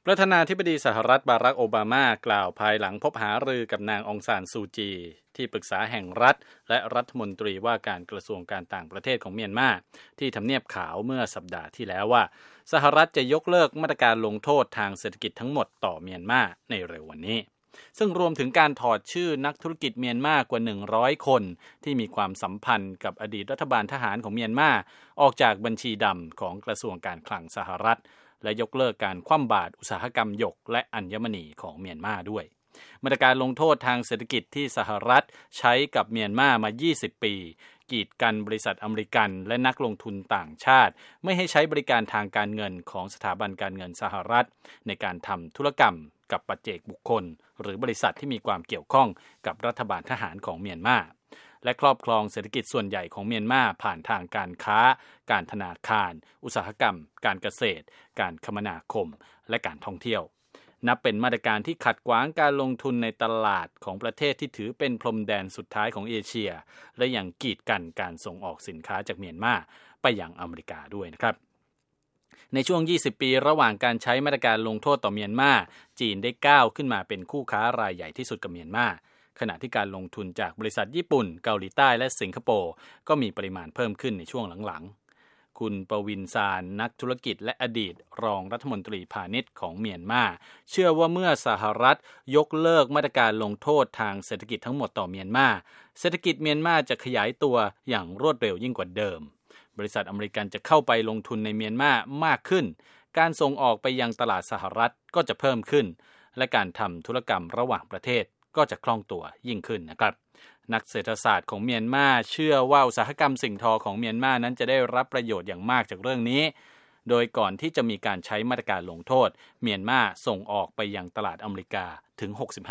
ประธานาธิบดีสหรัฐบารักโอบามากล่าวภายหลังพบหารือกับนางองซานซูจีที่ปรึกษาแห่งรัฐและรัฐมนตรีว่าการกระทรวงการต่างประเทศของเมียนมาที่ทำเนียบขาวเมื่อสัปดาห์ที่แล้วว่าสหรัฐจะยกเลิกมาตรการลงโทษทางเศรษฐกิจทั้งหมดต่อเมียนมาในเร็ววันนี้ซึ่งรวมถึงการถอดชื่อนักธุรกิจเมียนมากว่า100คนที่มีความสัมพันธ์กับอดีตรัฐบาลทหารของเมียนมาออกจากบัญชีดำของกระทรวงการคลังสหรัฐและยกเลิกการคว่ำบาตรอุตสาหกรรมหยกและอัญมณีของเมียนมาด้วยมาตรการลงโทษทางเศรษฐกิจที่สหรัฐใช้กับเมียนมา20 ปีกีดกันบริษัทอเมริกันและนักลงทุนต่างชาติไม่ให้ใช้บริการทางการเงินของสถาบันการเงินสหรัฐในการทำธุรกรรมกับปัจเจกบุคคลหรือบริษัทที่มีความเกี่ยวข้องกับรัฐบาลทหารของเมียนมาและครอบครองเศรษฐกิจส่วนใหญ่ของเมียนมาผ่านทางการค้าการธนาคารอุตสาหกรรมการเกษตรการคมนาคมและการท่องเที่ยวนับเป็นมาตรการที่ขัดขวางการลงทุนในตลาดของประเทศที่ถือเป็นพรมแดนสุดท้ายของเอเชียและยังกีดกันการส่งออกสินค้าจากเมียนมาไปยังอเมริกาด้วยนะครับในช่วง20 ปีระหว่างการใช้มาตรการลงโทษต่อเมียนมาจีนได้ก้าวขึ้นมาเป็นคู่ค้ารายใหญ่ที่สุดกับเมียนมาขณะที่การลงทุนจากบริษัทญี่ปุ่นเกาหลีใต้และสิงคโปร์ก็มีปริมาณเพิ่มขึ้นในช่วงหลังๆคุณปวินซานนักธุรกิจและอดีตรองรัฐมนตรีพาณิชย์ของเมียนมาเชื่อว่าเมื่อสหรัฐยกเลิกมาตรการลงโทษทางเศรษฐกิจทั้งหมดต่อเมียนมาเศรษฐกิจเมียนมาจะขยายตัวอย่างรวดเร็วยิ่งกว่าเดิมบริษัทอเมริกันจะเข้าไปลงทุนในเมียนมามากขึ้นการส่งออกไปยังตลาดสหรัฐก็จะเพิ่มขึ้นและการทำธุรกรรมระหว่างประเทศก็จะคล่องตัวยิ่งขึ้นนะครับนักเศรษฐศาสตร์ของเมียนมาเชื่อว่าอุตสาหกรรมสิ่งทอของเมียนมานั้นจะได้รับประโยชน์อย่างมากจากเรื่องนี้โดยก่อนที่จะมีการใช้มาตรการลงโทษเมียนมาส่งออกไปยังตลาดอเมริกาถึง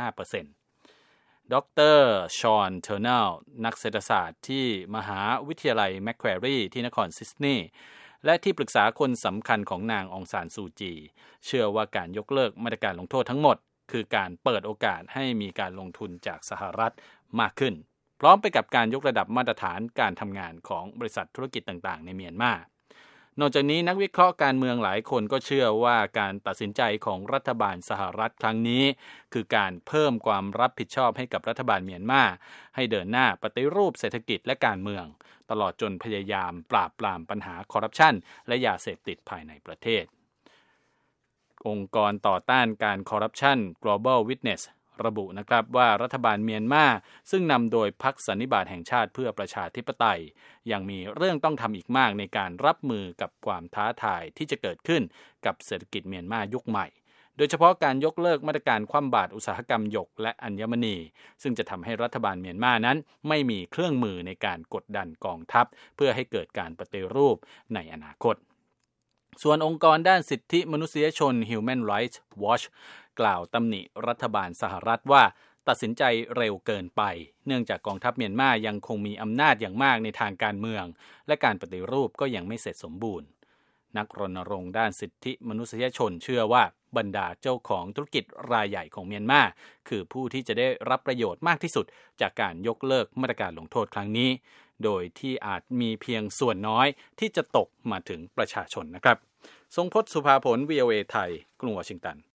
65%ดร.ชอนเทอร์เนลนักเศรษฐศาสตร์ที่มหาวิทยาลัยแมคควรีที่นครซิดนีย์และที่ปรึกษาคนสำคัญของนางองซานซูจีเชื่อว่าการยกเลิกมาตรการลงโทษทั้งหมดคือการเปิดโอกาสให้มีการลงทุนจากสหรัฐมากขึ้นพร้อมไปกับการยกระดับมาตรฐานการทำงานของบริษัทธุรกิจต่างๆในเมียนมานอกจากนี้นักวิเคราะห์การเมืองหลายคนก็เชื่อว่าการตัดสินใจของรัฐบาลสหรัฐครั้งนี้คือการเพิ่มความรับผิดชอบให้กับรัฐบาลเมียนมาให้เดินหน้าปฏิรูปเศรษฐกิจและการเมืองตลอดจนพยายามปราบปรามปัญหาคอร์รัปชันและยาเสพติดภายในประเทศองค์กรต่อต้านการคอร์รัปชัน Global Witness ระบุนะครับว่ารัฐบาลเมียนมาซึ่งนำโดยพรรคสันนิบาตแห่งชาติเพื่อประชาธิปไตยยังมีเรื่องต้องทำอีกมากในการรับมือกับความท้าทายที่จะเกิดขึ้นกับเศรษฐกิจเมียนมายุคใหม่โดยเฉพาะการยกเลิกมาตรการคว่ำบาตรอุตสาหกรรมหยกและอัญมณีซึ่งจะทำให้รัฐบาลเมียนมานั้นไม่มีเครื่องมือในการกดดันกองทัพเพื่อให้เกิดการปฏิรูปในอนาคตส่วนองค์กรด้านสิทธิมนุษยชน Human Rights Watch กล่าวตำหนิรัฐบาลสหรัฐว่าตัดสินใจเร็วเกินไปเนื่องจากกองทัพเมียนมายังคงมีอำนาจอย่างมากในทางการเมืองและการปฏิรูปก็ยังไม่เสร็จสมบูรณ์นักรณรงค์ด้านสิทธิมนุษยชนเชื่อว่าบรรดาเจ้าของธุรกิจรายใหญ่ของเมียนมาคือผู้ที่จะได้รับประโยชน์มากที่สุดจากการยกเลิกมาตรการลงโทษครั้งนี้โดยที่อาจมีเพียงส่วนน้อยที่จะตกมาถึงประชาชนนะครับทรงพจน์ สุภาผล VOA ไทยกรุงวอชิงตัน